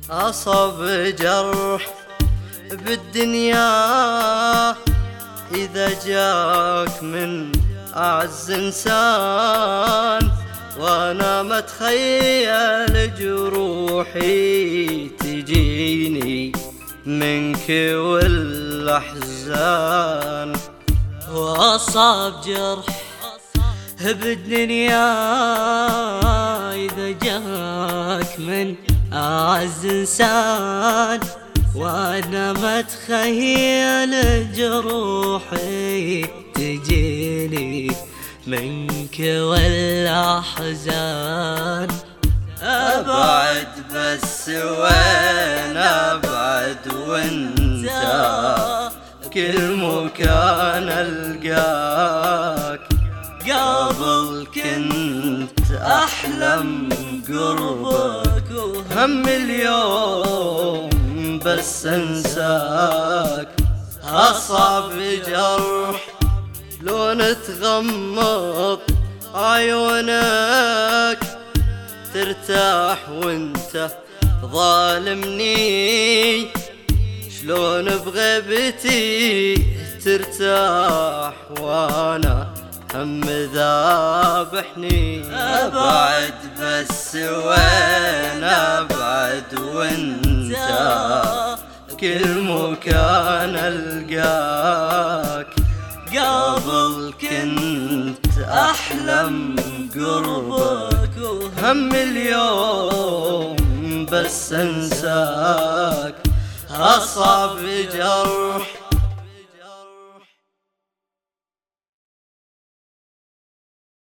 أصاب جرح بالدنيا إذا جاك من أعز إنسان، وأنا متخيل جروحي تجيني منك والأحزان. وأصاب جرح بالدنيا إذا جاك من أعز إنسان، وأنا متخيل جروحي تجيني منك والأحزان. أبعد بس وين أبعد وانت كل مكان ألقاك، قبل كنت أحلم قربك وهم اليوم بس أنساك. أصاب جرح لون تغمض عيونك، ترتاح وانت ظالمني، شلون بغيبتي ترتاح وانا هم ذابحني. أبعد بس وين أبعد وانت كل مكان ألقاك، قبل كنت أحلم قربك وهم اليوم بس أنساك. أصاب جرح